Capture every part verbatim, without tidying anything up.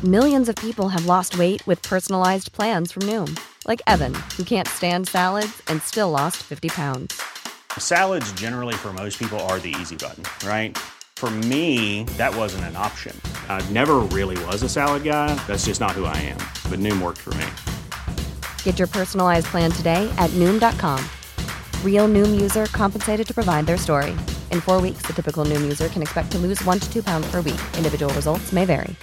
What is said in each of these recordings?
Millions of people have lost weight with personalized plans from Noom. Like Evan, who can't stand salads and still lost fifty pounds. Salads generally for most people are the easy button, right? For me, that wasn't an option. I never really was a salad guy. That's just not who I am. But Noom worked for me. Get your personalized plan today at Noom dot com. Real Noom user compensated to provide their story. In four weeks, the typical Noom user can expect to lose one to two pounds per week. Individual results may vary.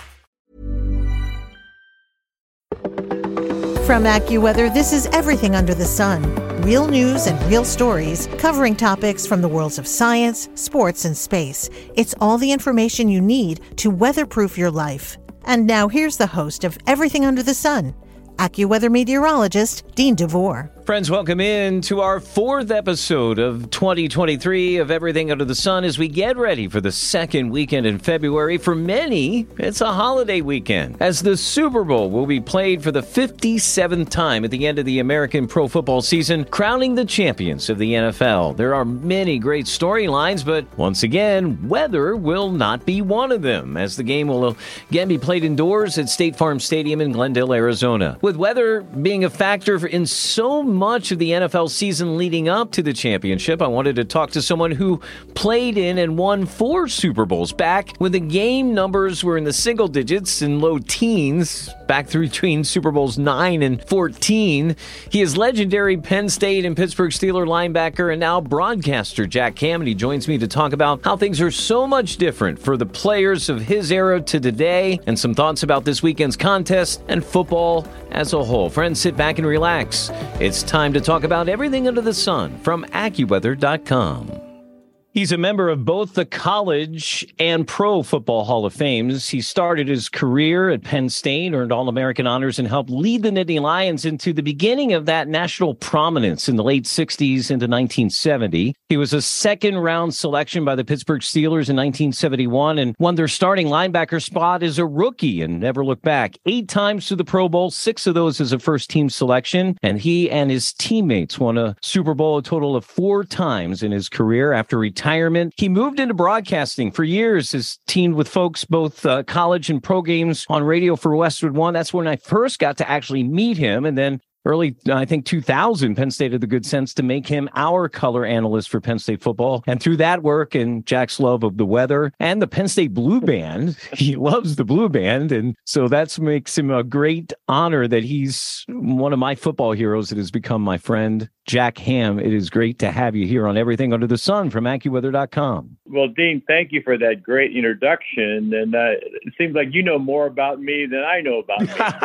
From AccuWeather, this is Everything Under the Sun. Real news and real stories covering topics from the worlds of science, sports, and space. It's all the information you need to weatherproof your life. And now here's the host of Everything Under the Sun, AccuWeather meteorologist Dean DeVore. Friends, welcome in to our fourth episode of twenty twenty-three of Everything Under the Sun as we get ready for the second weekend in February. For many, it's a holiday weekend, as the Super Bowl will be played for the fifty-seventh time at the end of the American pro football season, crowning the champions of the N F L. There are many great storylines, but once again, weather will not be one of them, as the game will again be played indoors at State Farm Stadium in Glendale, Arizona. With weather being a factor in so much of the N F L season leading up to the championship, I wanted to talk to someone who played in and won four Super Bowls back when the game numbers were in the single digits and low teens, back through between Super Bowls nine and fourteen. He is legendary Penn State and Pittsburgh Steelers linebacker and now broadcaster Jack Ham, and he joins me to talk about how things are so much different for the players of his era to today, and some thoughts about this weekend's contest and football as a whole. Friends, sit back and relax. It's time to talk about everything under the sun from AccuWeather dot com. He's a member of both the College and Pro Football Hall of Fames. He started his career at Penn State, earned All-American honors, and helped lead the Nittany Lions into the beginning of that national prominence in the late sixties into nineteen seventy. He was a second-round selection by the Pittsburgh Steelers in nineteen seventy-one and won their starting linebacker spot as a rookie and never looked back. Eight times to the Pro Bowl, six of those as a first-team selection, and he and his teammates won a Super Bowl a total of four times in his career after retirement. He moved into broadcasting for years, has teamed with folks both uh, college and pro games on radio for Westwood One. That's when I first got to actually meet him, and then early, I think, two thousand, Penn State had the good sense to make him our color analyst for Penn State football. And through that work and Jack's love of the weather and the Penn State Blue Band, he loves the Blue Band. And so that makes him a great honor that he's one of my football heroes that has become my friend. Jack Ham, it is great to have you here on Everything Under the Sun from AccuWeather dot com. Well, Dean, thank you for that great introduction. And uh, it seems like you know more about me than I know about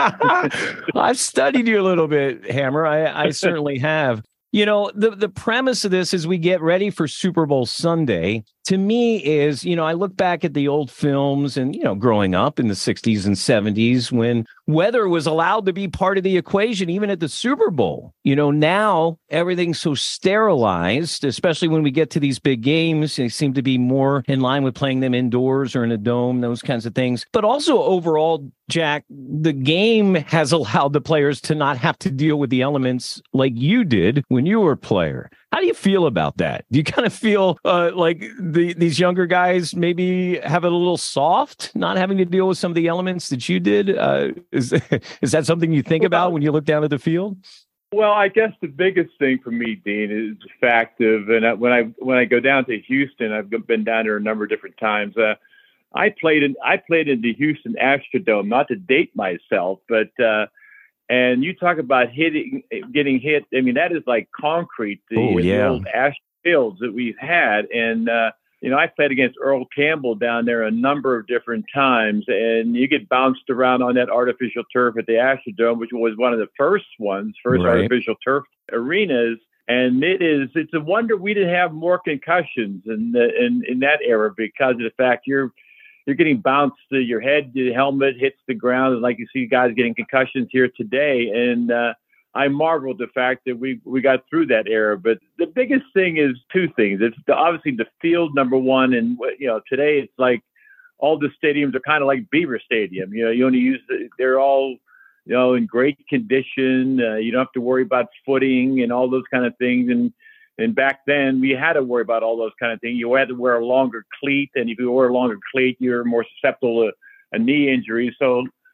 me. I've studied you a little bit, Hammer. I, I certainly have. You know, the, the premise of this as we get ready for Super Bowl Sunday, to me is, you know, I look back at the old films and, you know, growing up in the sixties and seventies when weather was allowed to be part of the equation, even at the Super Bowl. You know, now everything's so sterilized, especially when we get to these big games. They seem to be more in line with playing them indoors or in a dome, those kinds of things. But also overall, Jack, the game has allowed the players to not have to deal with the elements like you did when you were a player. How do you feel about that? Do you kind of feel uh, like the, these younger guys maybe have it a little soft, not having to deal with some of the elements that you did? Uh, is, is that something you think about when you look down at the field? Well, I guess the biggest thing for me, Dean, is the fact of, and I, when I when I go down to Houston, I've been down there a number of different times. Uh, I played in I played in the Houston Astrodome, not to date myself, but uh, and you talk about hitting, getting hit. I mean, that is like concrete. The, oh, yeah. the old Astro fields that we've had, and uh, you know, I played against Earl Campbell down there a number of different times, and you get bounced around on that artificial turf at the Astrodome, which was one of the first ones, first right. artificial turf arenas. And it is, it's a wonder we didn't have more concussions in the, in, in that era because of the fact you're, you're getting bounced, uh, your head, your helmet hits the ground. And like you see guys getting concussions here today. And, uh, I marveled the fact that we, we got through that era. But the biggest thing is two things. It's the, obviously the field, number one. And, you know, today it's like all the stadiums are kind of like Beaver Stadium. You know, you only use, the, they're all, you know, in great condition. Uh, you don't have to worry about footing and all those kind of things. And, and back then we had to worry about all those kind of things. You had to wear a longer cleat. And if you wear a longer cleat, you're more susceptible to a knee injury. So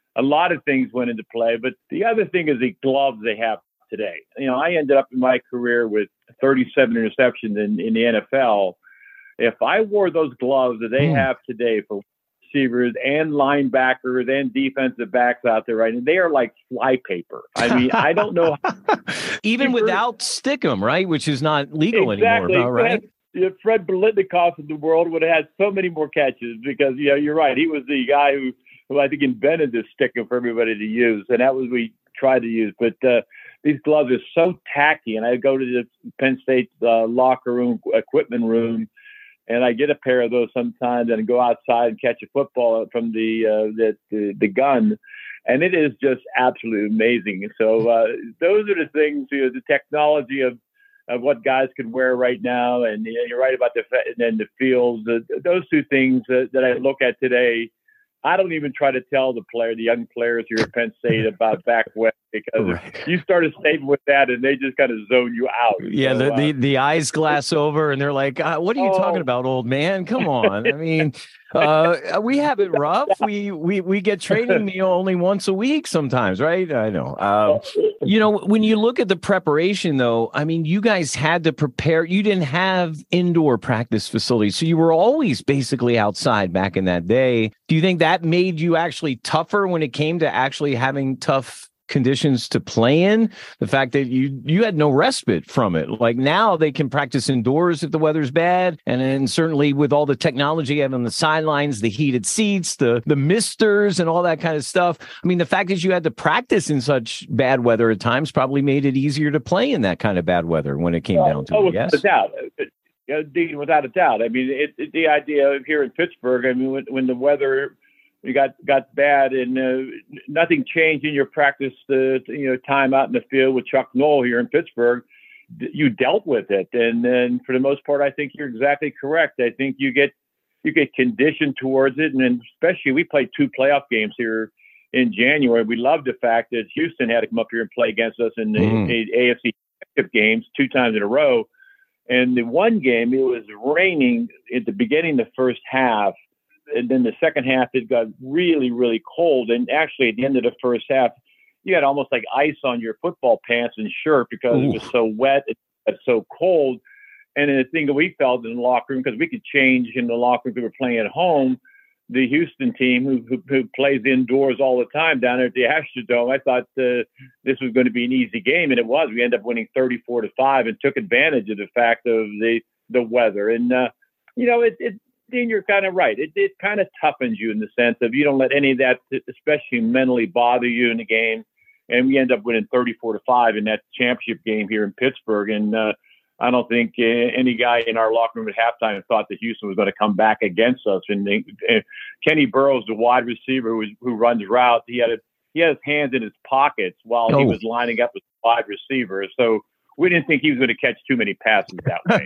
a lot of things went into play. But the other thing is the gloves they have today. You know, I ended up in my career with thirty-seven interceptions in, in the N F L. If I wore those gloves that they mm. have today for receivers and linebackers and defensive backs out there, right? And they are like flypaper. I mean, I don't know. How Even without stickum, right? Which is not legal exactly. anymore, right? Had, Fred Biletnikoff of the world would have had so many more catches because, you know, you're right. He was the guy who, who I think invented this stickum for everybody to use. And that was what we tried to use. But uh, these gloves are so tacky. And I go to the Penn State uh, locker room, equipment room, and I get a pair of those sometimes and go outside and catch a football from the uh, the, the the gun, and it is just absolutely amazing. So uh, those are the things, you know, the technology of, of what guys can wear right now, and you know, you're right about the and the fields. Uh, those two things uh, that I look at today, I don't even try to tell the player, the young players here at Penn State about back west because right. you start a statement with that and they just kind of zone you out. Yeah, so, the, uh, the the eyes glass over and they're like, uh, "What are you oh. talking about, old man? Come on!" I mean, uh, we have it rough. We we we get training meal only once a week sometimes, right? I know. Um, you know, when you look at the preparation, though, I mean, you guys had to prepare. You didn't have indoor practice facilities, so you were always basically outside back in that day. Do you think that made you actually tougher when it came to actually having tough conditions to play in? The fact that you you had no respite from it. Like now they can practice indoors if the weather's bad, and then certainly with all the technology you have on the sidelines, the heated seats, the the misters and all that kind of stuff. I mean, the fact that you had to practice in such bad weather at times probably made it easier to play in that kind of bad weather when it came well, down to oh, it. Yes, without a doubt. Dean, without a doubt. I mean, it, it, the idea of here in Pittsburgh, I mean, when, when the weather you got got bad and uh, nothing changed in your practice, uh, you know, time out in the field with Chuck Noll here in Pittsburgh, you dealt with it. And then for the most part, I think you're exactly correct. I think you get you get conditioned towards it. And then especially we played two playoff games here in January. We loved the fact that Houston had to come up here and play against us in the mm. A F C Championship games two times in a row. And the one game, it was raining at the beginning of the first half. And then the second half, it got really, really cold. And actually, at the end of the first half, you had almost like ice on your football pants and shirt because Ooh. It was so wet, it was so cold. And then the thing that we felt in the locker room, because we could change in the locker room if we were playing at home, the Houston team, who, who, who plays indoors all the time down there at the Astrodome, I thought uh, this was going to be an easy game, and it was. We ended up winning thirty-four to five and took advantage of the fact of the the weather. And, uh, you know, it, it Dean, you're kind of right. It, it kind of toughens you in the sense of you don't let any of that, especially mentally, bother you in the game. And we end up winning thirty-four to five in that championship game here in Pittsburgh. And uh, I don't think uh, any guy in our locker room at halftime thought that Houston was going to come back against us. And uh, Kenny Burrows, the wide receiver who, who runs routes, he had a, he had his hands in his pockets while oh. he was lining up with wide receivers. So we didn't think he was going to catch too many passes that way.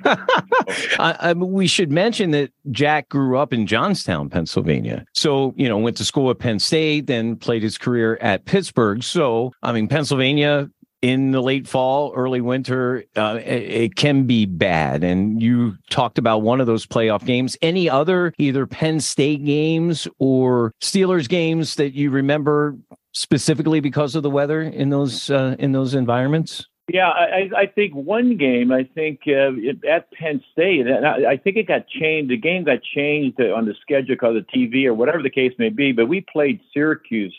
I, I mean, we should mention that Jack grew up in Johnstown, Pennsylvania. So, you know, went to school at Penn State, then played his career at Pittsburgh. So, I mean, Pennsylvania in the late fall, early winter, uh, it, it can be bad. And you talked about one of those playoff games. Any other either Penn State games or Steelers games that you remember specifically because of the weather in those uh, in those environments? Yeah, I, I think one game, I think uh, at Penn State, and I, I think it got changed. The game got changed on the schedule because of T V or whatever the case may be. But we played Syracuse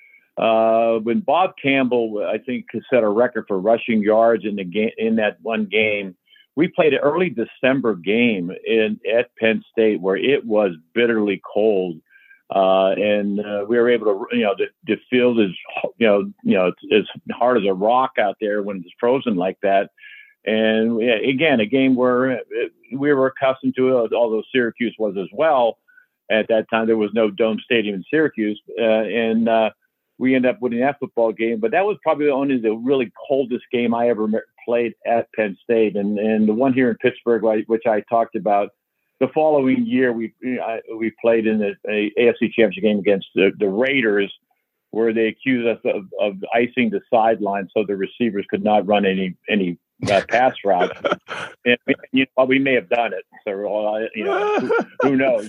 uh, when Bob Campbell, I think, set a record for rushing yards in the game in that one game. We played an early December game in at Penn State where it was bitterly cold. Uh, and uh, we were able to, you know, the, the field is, you know, you know, it's, it's hard as a rock out there when it's frozen like that. And yeah, again, a game where it, we were accustomed to it, although Syracuse was as well. At that time, there was no dome stadium in Syracuse, uh, and uh, we ended up winning that football game. But that was probably only the really coldest game I ever played at Penn State. And and the one here in Pittsburgh, which I talked about. The following year, we I, we played in the a AFC Championship game against the, the Raiders, where they accused us of, of icing the sideline so the receivers could not run any any uh, pass routes. And you know, we may have done it. So uh, you know, who, who knows?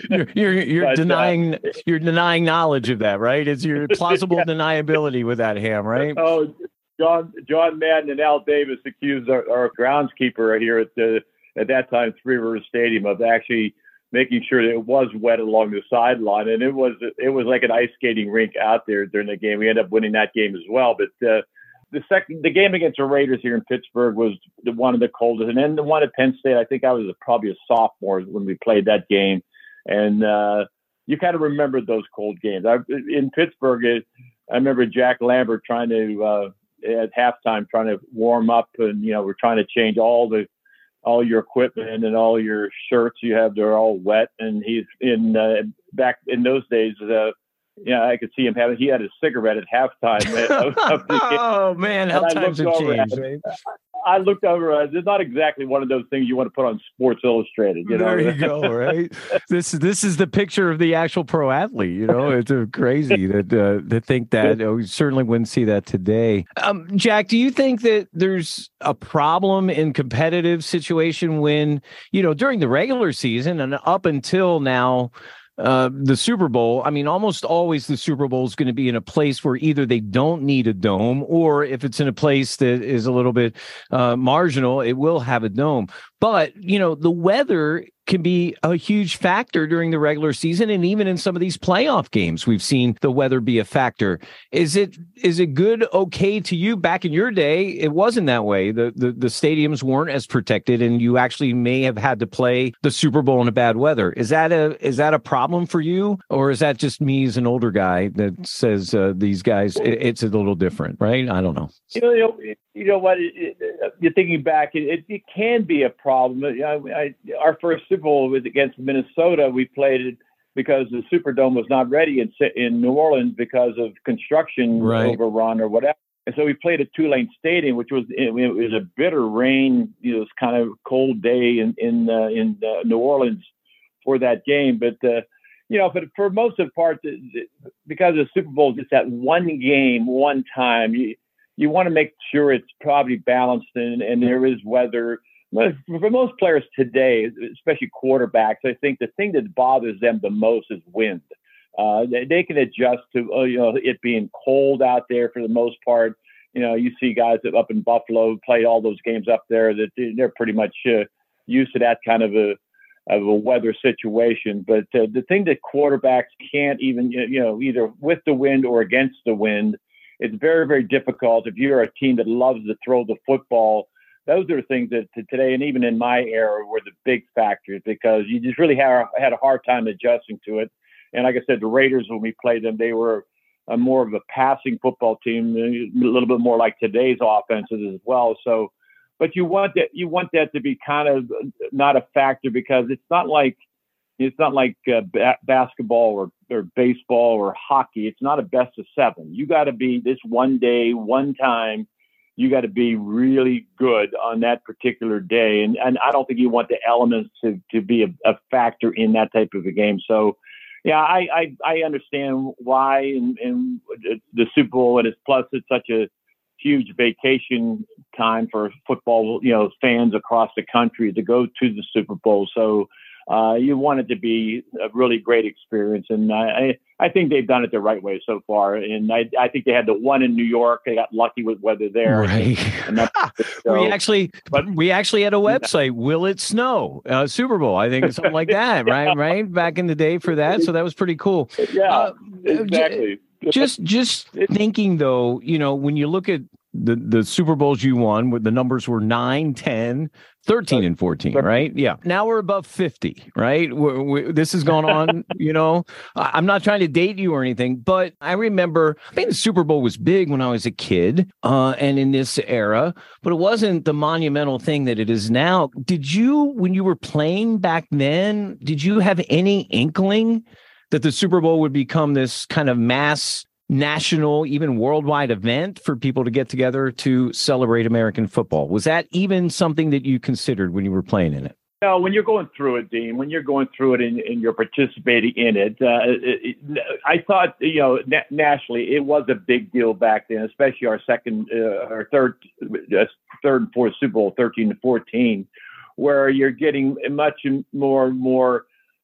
you're you're, you're but, denying uh, you're denying knowledge of that, right? It's your plausible yeah. deniability with that, Ham, right? Oh, John John Madden and Al Davis accused our, our groundskeeper here at the at that time Three Rivers Stadium of actually making sure that it was wet along the sideline, and it was it was like an ice skating rink out there during the game. We ended up winning that game as well. But uh, the second the game against the Raiders here in Pittsburgh was the one of the coldest, and then the one at Penn State. I think I was probably a sophomore when we played that game, and uh, you kind of remember those cold games. I, in Pittsburgh, it, I remember Jack Lambert trying to uh, at halftime trying to warm up, and you know we're trying to change all the all your equipment and all your shirts you have, they're all wet. And he's in, uh, back in those days, uh, yeah, I could see him having, he had a cigarette at halftime. Of, of the game. Oh man, how and times have changed. At, I looked over, it's not exactly one of those things you want to put on Sports Illustrated. You know? There you go, right? this this is the picture of the actual pro athlete. You know, it's uh, crazy that uh, to think that. Oh, we certainly wouldn't see that today. Um, Jack, do you think that there's a problem in competitive situation when, you know, during the regular season and up until now, Uh, the Super Bowl, I mean, almost always the Super Bowl is going to be in a place where either they don't need a dome, or if it's in a place that is a little bit uh, marginal, it will have a dome. But, you know, the weather can be a huge factor during the regular season, and even in some of these playoff games, we've seen the weather be a factor. Is it is it good, okay to you? Back in your day, it wasn't that way. The, the the stadiums weren't as protected, and you actually may have had to play the Super Bowl in a bad weather. Is that a is that a problem for you, or is that just me as an older guy that says uh, these guys it, it's a little different, right? I don't know. You know, you know what? It, it, you're thinking back, it, it can be a problem. I, I, our first Super Bowl was against Minnesota. We played it because the Superdome was not ready in in New Orleans because of construction right. overrun or whatever. And so we played at Tulane Stadium, which was it, it was a bitter rain, you know, it was kind of cold day in in uh, in uh, New Orleans for that game. But uh, you know, but for most of the part, because the Super Bowl is just that one game, one time. You, You want to make sure it's probably balanced and, and there is weather. For most players today, especially quarterbacks, I think the thing that bothers them the most is wind. Uh, they, they can adjust to uh, you know it being cold out there for the most part. You know, you see guys up in Buffalo play all those games up there that they're pretty much uh, used to that kind of a of a weather situation. But uh, the thing that quarterbacks can't even you know either with the wind or against the wind. It's very, very difficult if you're a team that loves to throw the football. Those are the things that today, and even in my era, were the big factors because you just really had, had a hard time adjusting to it. And like I said, the Raiders, when we played them, they were a more of a passing football team, a little bit more like today's offenses as well. So, but you want that, you want that to be kind of not a factor because it's not like, It's not like uh, ba- basketball or, or baseball or hockey. It's not a best of seven. You got to be this one day, one time. You got to be really good on that particular day. And and I don't think you want the elements to, to be a, a factor in that type of a game. So, yeah, I I, I understand why. And, and the Super Bowl, and it's plus it's such a huge vacation time for football, you know, fans across the country to go to the Super Bowl. So. Uh, you want it to be a really great experience, and I, I think they've done it the right way so far. And I, I think they had the one in New York; they got lucky with weather there. Right. And that's we actually, but, we actually had a website. Will it snow? Uh, Super Bowl, I think, something like that. Right, right. Back in the day for that, so that was pretty cool. Yeah, uh, exactly. Just, just thinking though, you know, when you look at the the Super Bowls you won, where the numbers were nine, ten, thirteen, and fourteen, right? Yeah. Now we're above fifty, right? We're, we, this has gone on, you know. I'm not trying to date you or anything, but I remember, I think the Super Bowl was big when I was a kid uh, and in this era, but it wasn't the monumental thing that it is now. Did you, when you were playing back then, did you have any inkling that the Super Bowl would become this kind of mass national, even worldwide event for people to get together to celebrate American football? Was that even something that you considered when you were playing in it? No, when you're going through it, Dean, when you're going through it and, and you're participating in it, uh, it, it, I thought, you know, na- nationally, it was a big deal back then, especially our second, uh, our third, uh, third and fourth Super Bowl, thirteen to fourteen, where you're getting much more, more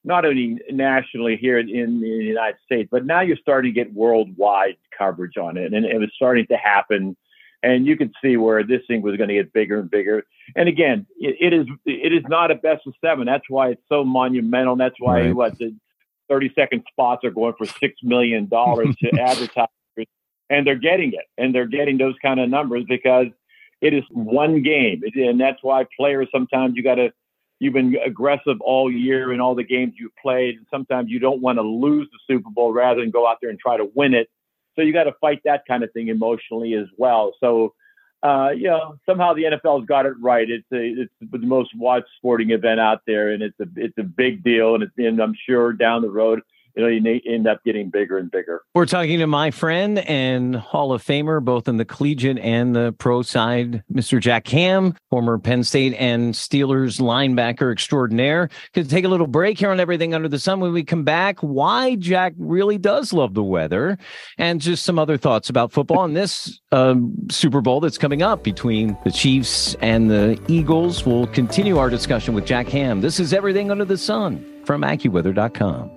not only nationally here in, in the United States, but now you're starting to get worldwide coverage on it. And it was starting to happen. And you could see where this thing was going to get bigger and bigger. And again, it, it is it is not a best of seven. That's why it's so monumental. That's why Right. what the thirty second spots are going for six million dollars to advertisers. And they're getting it. And they're getting those kind of numbers because it is one game. And that's why players, sometimes you got to, you've been aggressive all year in all the games you've played. And sometimes you don't want to lose the Super Bowl rather than go out there and try to win it. So you got to fight that kind of thing emotionally as well. So, uh, you know, somehow the N F L has got it right. It's a, it's the most watched sporting event out there, and it's a it's a big deal. And, it's, and I'm sure down the road, it'll end up getting bigger and bigger. We're talking to my friend and Hall of Famer, both in the collegiate and the pro side, Mister Jack Ham, former Penn State and Steelers linebacker extraordinaire. Going to take a little break here on Everything Under the Sun. When we come back, why Jack really does love the weather, and just some other thoughts about football and this um, Super Bowl that's coming up between the Chiefs and the Eagles. We'll continue our discussion with Jack Ham. This is Everything Under the Sun from AccuWeather dot com.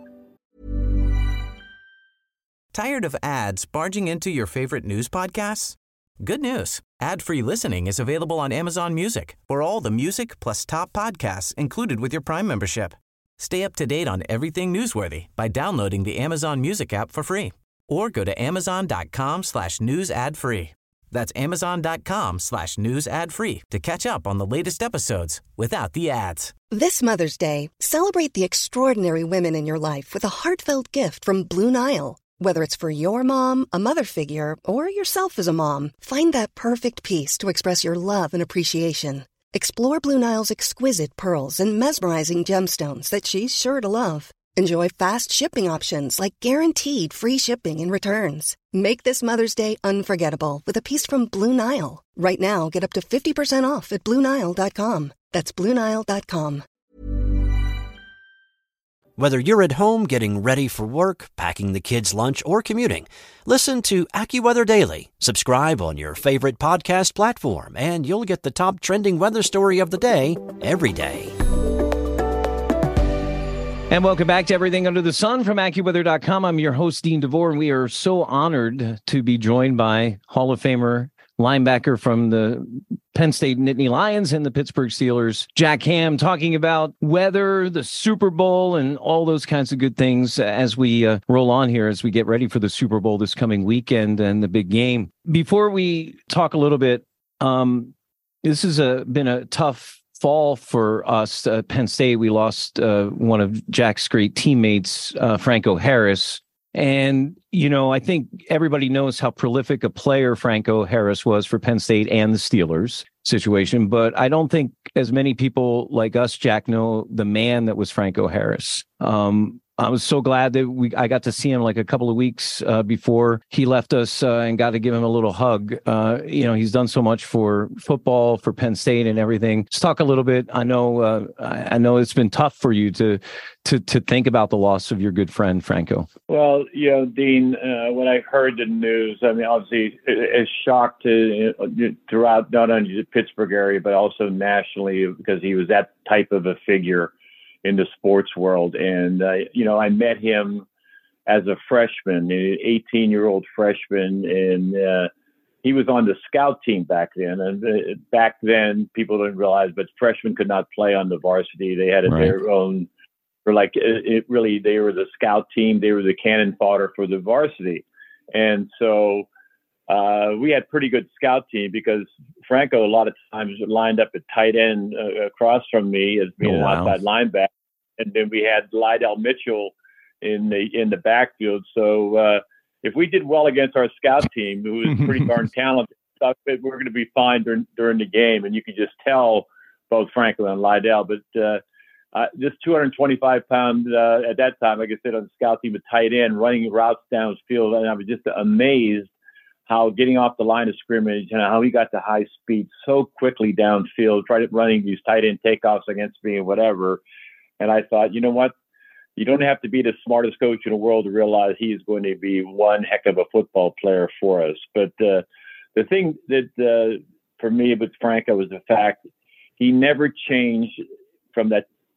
Tired of ads barging into your favorite news podcasts? Good news. Ad-free listening is available on Amazon Music for all the music plus top podcasts included with your Prime membership. Stay up to date on everything newsworthy by downloading the Amazon Music app for free or go to amazon.com slash news ad free. That's amazon.com slash news ad free to catch up on the latest episodes without the ads. This Mother's Day, celebrate the extraordinary women in your life with a heartfelt gift from Blue Nile. Whether it's for your mom, a mother figure, or yourself as a mom, find that perfect piece to express your love and appreciation. Explore Blue Nile's exquisite pearls and mesmerizing gemstones that she's sure to love. Enjoy fast shipping options like guaranteed free shipping and returns. Make this Mother's Day unforgettable with a piece from Blue Nile. Right now, get up to fifty percent off at Blue Nile dot com. That's Blue Nile dot com. Whether you're at home getting ready for work, packing the kids' lunch, or commuting, listen to AccuWeather Daily. Subscribe on your favorite podcast platform, and you'll get the top trending weather story of the day every day. And welcome back to Everything Under the Sun from AccuWeather dot com. I'm your host, Dean DeVore, and we are so honored to be joined by Hall of Famer linebacker from the Penn State Nittany Lions and the Pittsburgh Steelers, Jack Ham, talking about weather, the Super Bowl, and all those kinds of good things as we uh, roll on here, as we get ready for the Super Bowl this coming weekend and the big game. Before we talk a little bit, um, this has a, been a tough fall for us at Penn State. We lost uh, one of Jack's great teammates, uh, Franco Harris. And, you know, I think everybody knows how prolific a player Franco Harris was for Penn State and the Steelers situation. But I don't think as many people like us, Jack, know the man that was Franco Harris. Um, I was so glad that we I got to see him like a couple of weeks uh, before he left us uh, and got to give him a little hug. Uh, you know, he's done so much for football, for Penn State and everything. Let's talk a little bit. I know uh, I know it's been tough for you to to to think about the loss of your good friend, Franco. Well, you know, Dean, uh, when I heard the news, I mean, obviously it's shocked to, uh, throughout not only the Pittsburgh area, but also nationally, because he was that type of a figure in the sports world. And, uh, you know, I met him as a freshman, an eighteen-year-old freshman, and uh, he was on the scout team back then. And uh, back then, people didn't realize, but freshmen could not play on the varsity. They had Right. their own, or like it, it really, they were the scout team. They were the cannon fodder for the varsity. And so uh, we had pretty good scout team because Franco a lot of times lined up at tight end uh, across from me as being Oh, an wow. outside linebacker. And then we had Lydell Mitchell in the in the backfield. So uh, if we did well against our scout team, who was pretty darn talented, thought that we were going to be fine during during the game. And you could just tell both Franco and Lydell. But uh, uh, this two hundred twenty-five pound uh, at that time, like I said, on the scout team, a tight end running routes downfield, and I was just amazed how getting off the line of scrimmage and how he got to high speed so quickly downfield, tried running these tight end takeoffs against me and whatever. And I thought, you know what? You don't have to be the smartest coach in the world to realize he's going to be one heck of a football player for us. But uh, the thing that uh, for me with Franco was the fact he never changed from that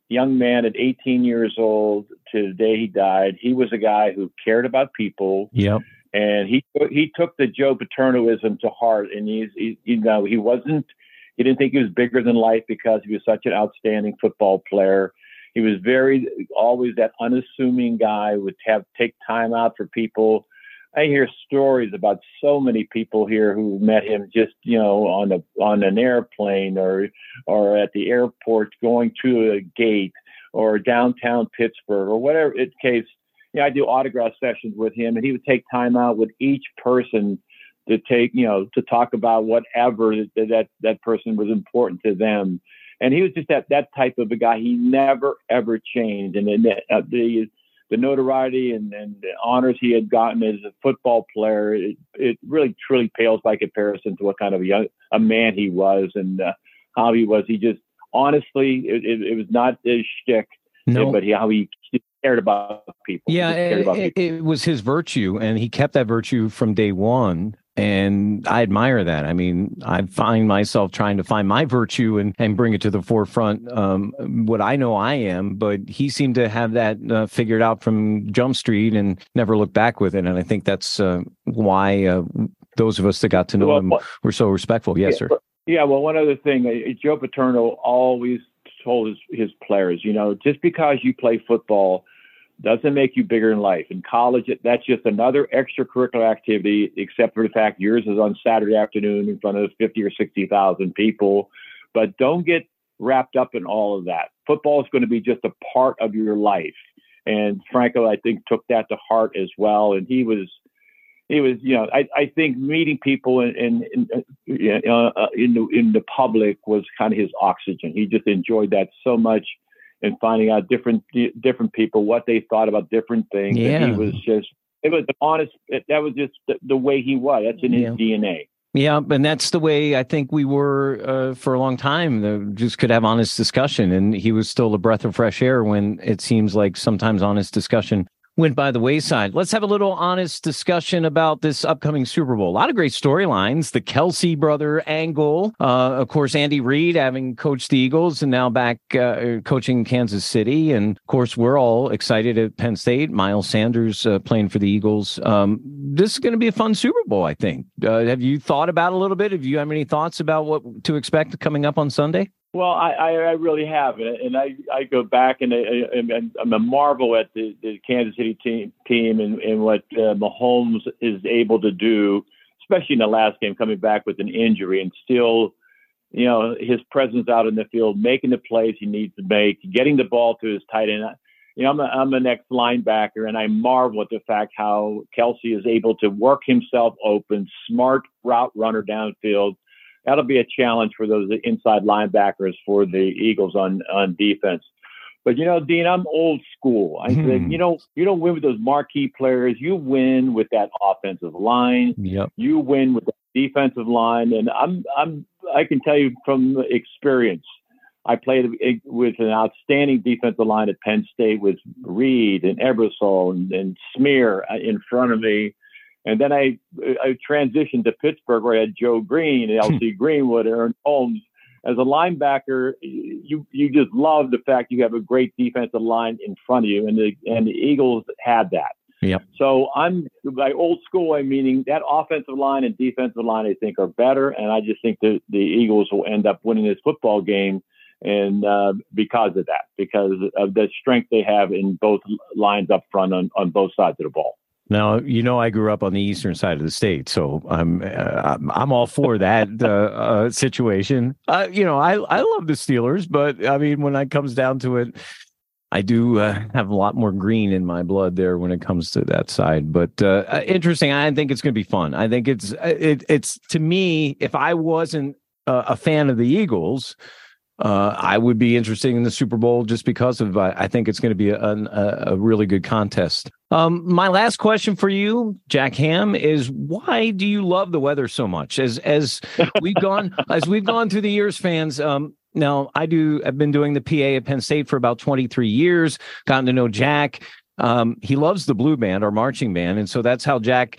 young man at eighteen years old to the day he died. He was a guy who cared about people. Yep. And he he took the Joe Paternoism to heart. And he's, he, you know, he wasn't, he didn't think he was bigger than life because he was such an outstanding football player. He was very, always that unassuming guy, would have, take time out for people. I hear stories about so many people here who met him just, you know, on a on an airplane or or at the airport going to a gate or downtown Pittsburgh or whatever it case. You know, I do autograph sessions with him, and he would take time out with each person to take, you know, to talk about whatever that that, that person was important to them. And he was just that that type of a guy. He never ever changed, and the uh, the the notoriety and, and the honors he had gotten as a football player, it, it really truly pales by comparison to what kind of a young a man he was and uh, how he was. He just honestly, it, it, it was not his shtick, no. but he, how he cared about people. Yeah, it, about it, people. it was his virtue, and he kept that virtue from day one. And I admire that. I mean, I find myself trying to find my virtue and, and bring it to the forefront, um, what I know I am. But he seemed to have that uh, figured out from Jump Street and never looked back with it. And I think that's uh, why uh, those of us that got to know well, him were so respectful. Yes, yeah, sir. Yeah, well, one other thing, uh, Joe Paterno always told his, his players, you know, just because you play football doesn't make you bigger in life. In college, that's just another extracurricular activity, except for the fact yours is on Saturday afternoon in front of fifty or sixty thousand people. But don't get wrapped up in all of that. Football is going to be just a part of your life. And Franco, I think, took that to heart as well. And he was, he was, you know, I, I think meeting people in in in, uh, in, the, in the public was kind of his oxygen. He just enjoyed that so much. And finding out different different people, what they thought about different things. Yeah. And he was just, it was honest. That was just the, the way he was. That's in his yeah. D N A. Yeah, and that's the way I think we were uh, for a long time. The, just could have honest discussion, and he was still a breath of fresh air when it seems like sometimes honest discussion went by the wayside. Let's have a little honest discussion about this upcoming Super Bowl. A lot of great storylines. The Kelsey brother angle. Uh, of course, Andy Reid having coached the Eagles and now back uh, coaching Kansas City. And of course, we're all excited at Penn State. Miles Sanders uh, playing for the Eagles. Um, this is going to be a fun Super Bowl, I think. Uh, have you thought about it a little bit? Have you have any thoughts about what to expect coming up on Sunday? Well, I, I, I really have, and I, I go back and, I, and I'm a marvel at the, the Kansas City team, team and, and what uh, Mahomes is able to do, especially in the last game, coming back with an injury and still, you know, his presence out in the field, making the plays he needs to make, getting the ball to his tight end. You know, I'm a, I'm an ex-linebacker, and I marvel at the fact how Kelsey is able to work himself open, smart route runner downfield. That'll be a challenge for those inside linebackers for the Eagles on, on defense. But, you know, Dean, I'm old school. I hmm. said, you know, you don't win with those marquee players. You win with that offensive line. Yep. You win with the defensive line. And I'm, I'm, I can tell you from experience, I played with an outstanding defensive line at Penn State with Reed and Ebersol and, and Smear in front of me. And then I I transitioned to Pittsburgh where I had Joe Green, L C Greenwood, Aaron Holmes. As a linebacker, you you just love the fact you have a great defensive line in front of you, and the and the Eagles had that. Yep. So I'm by old school, I'm meaning that offensive line and defensive line I think are better, and I just think that the Eagles will end up winning this football game, and uh, because of that, because of the strength they have in both lines up front on, on both sides of the ball. Now, you know, I grew up on the eastern side of the state, so I'm uh, I'm all for that uh, uh, situation. Uh, you know, I, I love the Steelers, but I mean, when it comes down to it, I do uh, have a lot more green in my blood there when it comes to that side. But uh, interesting. I think it's going to be fun. I think it's it, it's to me, if I wasn't uh, a fan of the Eagles, Uh, I would be interested in the Super Bowl just because of, uh, I think it's going to be a, a, a really good contest. Um, my last question for you, Jack Ham, is why do you love the weather so much? As as we've gone as we've gone through the years, fans. Um, now I do. I've been doing the P A at Penn State for about twenty-three years. Gotten to know Jack. Um, he loves the blue band, our marching band, and so that's how Jack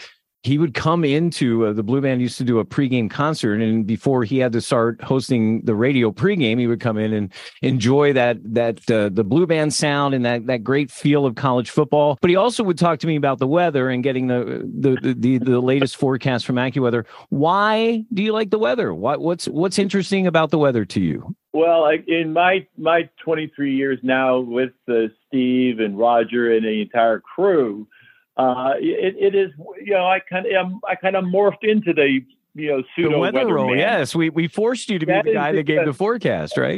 he would come into uh, the Blue Band used to do a pregame concert, and before he had to start hosting the radio pregame, he would come in and enjoy that that uh, the Blue Band sound and that that great feel of college football. But he also would talk to me about the weather and getting the the the, the latest forecast from AccuWeather. Why do you like the weather? What what's what's interesting about the weather to you? Well, in my my twenty-three years now with uh, Steve and Roger and the entire crew. Uh, it, it is, you know, I kind of, I kind of morphed into the, you know, pseudo the weather role. Man. Yes, we we forced you to be that the guy that gave the, the forecast, right?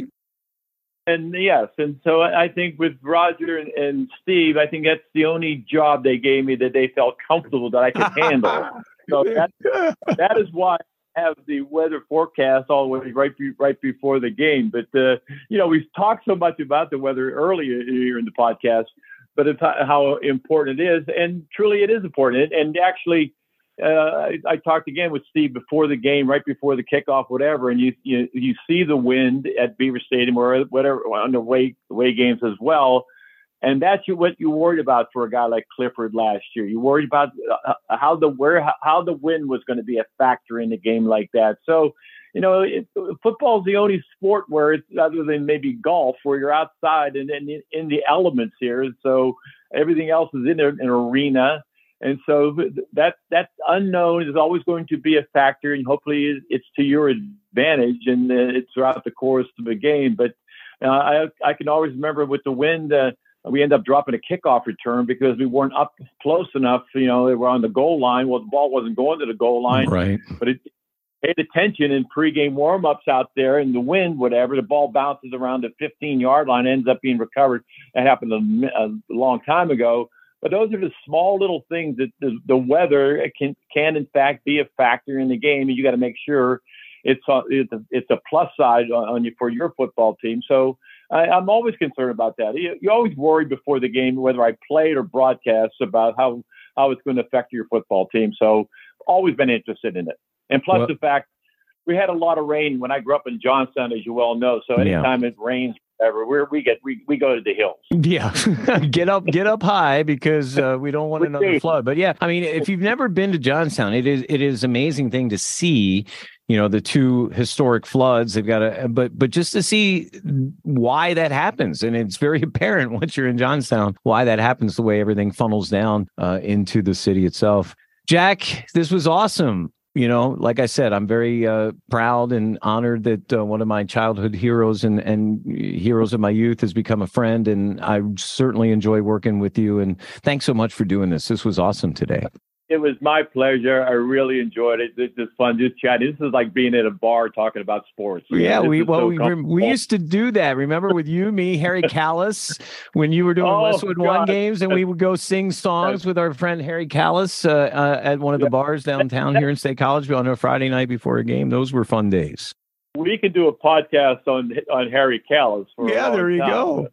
And yes, and so I think with Roger and, and Steve, I think that's the only job they gave me that they felt comfortable that I could handle. So that that is why I have the weather forecast always right be, right before the game. But uh, you know, we've talked so much about the weather earlier here in the podcast. But it's how important it is, and truly it is important. And actually, uh, I, I talked again with Steve before the game, right before the kickoff, whatever, and you you, you see the wind at Beaver Stadium or whatever on the way away games as well, and that's what you worried about for a guy like Clifford last year. You worried about how the where how the wind was going to be a factor in a game like that. So. You know, it, football is the only sport where it's other than maybe golf, where you're outside and, and in, in the elements here. So everything else is in an arena. And so that that unknown is always going to be a factor. And hopefully it's to your advantage and it's throughout the course of the game. But uh, I, I can always remember with the wind, uh, we ended up dropping a kickoff return because we weren't up close enough. You know, they were on the goal line. Well, the ball wasn't going to the goal line. Right. But it paid attention in pregame warm-ups out there in the wind, whatever. The ball bounces around the fifteen-yard line, ends up being recovered. That happened a, a long time ago. But those are the small little things that the, the weather can, can, in fact, be a factor in the game. And you got to make sure it's a, it's a, it's a plus side on, on you for your football team. So I, I'm always concerned about that. You, you always worry before the game, whether I played or broadcast, about how, how it's going to affect your football team. So always been interested in it. And plus well, the fact we had a lot of rain when I grew up in Johnstown, as you well know. So anytime yeah. it rains, whatever, we're, we get we, we go to the hills. Yeah, get up get up high because uh, we don't want another flood. But yeah, I mean, if you've never been to Johnstown, it is it is an amazing thing to see. You know, the two historic floods. They've got a but but just to see why that happens, and it's very apparent once you're in Johnstown why that happens. The way everything funnels down uh, into the city itself. Jack, this was awesome. You know, like I said, I'm very uh, proud and honored that uh, one of my childhood heroes and, and heroes of my youth has become a friend. And I certainly enjoy working with you. And thanks so much for doing this. This was awesome today. It was my pleasure. I really enjoyed it. This is fun. Just chatting. This is like being at a bar talking about sports. Yeah, this we well so we, we used to do that. Remember with you, me, Harry Callis, when you were doing oh, Westwood God. One games, and we would go sing songs with our friend Harry Callis uh, uh, at one of the bars downtown here in State College on a Friday night before a game. Those were fun days. We could do a podcast on on Harry Callis. For yeah, there you time. go.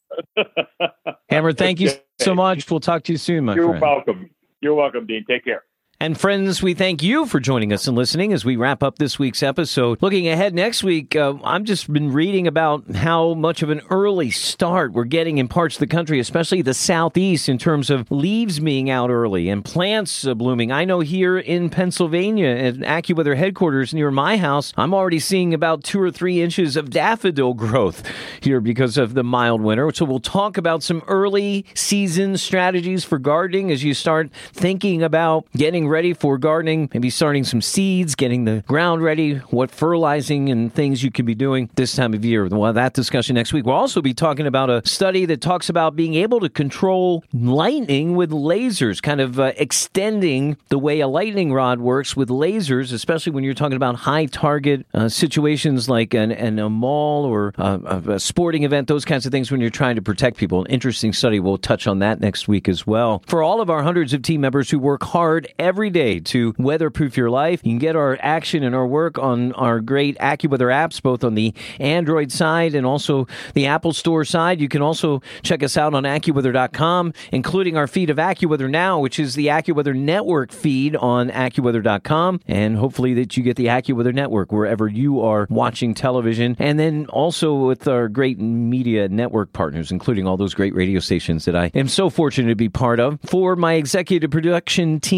Hammer, thank you so much. We'll talk to you soon, my You're friend. You're welcome. You're welcome, Dean. Take care. And friends, we thank you for joining us and listening as we wrap up this week's episode. Looking ahead next week, uh, I've just been reading about how much of an early start we're getting in parts of the country, especially the southeast, in terms of leaves being out early and plants uh, blooming. I know here in Pennsylvania at AccuWeather headquarters near my house, I'm already seeing about two or three inches of daffodil growth here because of the mild winter. So we'll talk about some early season strategies for gardening as you start thinking about getting ready for gardening, maybe starting some seeds, getting the ground ready, what fertilizing and things you could be doing this time of year. We'll have that discussion next week. We'll also be talking about a study that talks about being able to control lightning with lasers, kind of uh, extending the way a lightning rod works with lasers, especially when you're talking about high target uh, situations like an, an, a mall or uh, a sporting event, those kinds of things when you're trying to protect people. An interesting study. We'll touch on that next week as well. For all of our hundreds of team members who work hard every Every day to weatherproof your life. You can get our action and our work on our great AccuWeather apps, both on the Android side and also the Apple Store side. You can also check us out on AccuWeather dot com, including our feed of AccuWeather Now, which is the AccuWeather Network feed on AccuWeather dot com. And hopefully that you get the AccuWeather Network wherever you are watching television. And then also with our great media network partners, including all those great radio stations that I am so fortunate to be part of. For my executive production team of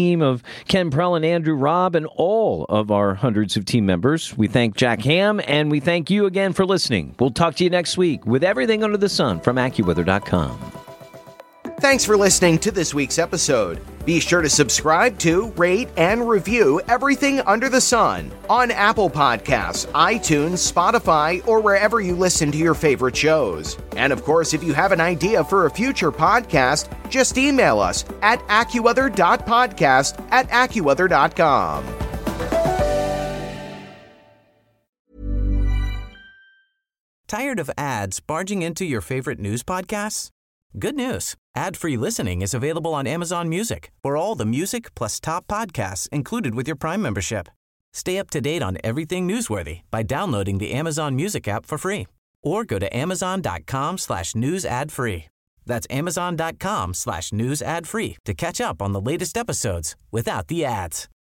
Ken Prell and Andrew Robb and all of our hundreds of team members. We thank Jack Ham, and we thank you again for listening. We'll talk to you next week with everything under the sun from AccuWeather dot com. Thanks for listening to this week's episode. Be sure to subscribe to, rate, and review Everything Under the Sun on Apple Podcasts, iTunes, Spotify, or wherever you listen to your favorite shows. And of course, if you have an idea for a future podcast, just email us at AccuWeather dot podcast at AccuWeather dot com. Tired of ads barging into your favorite news podcasts? Good news. Ad-free listening is available on Amazon Music for all the music plus top podcasts included with your Prime membership. Stay up to date on everything newsworthy by downloading the Amazon Music app for free or go to amazon.com slash news ad free. That's amazon.com slash news ad free to catch up on the latest episodes without the ads.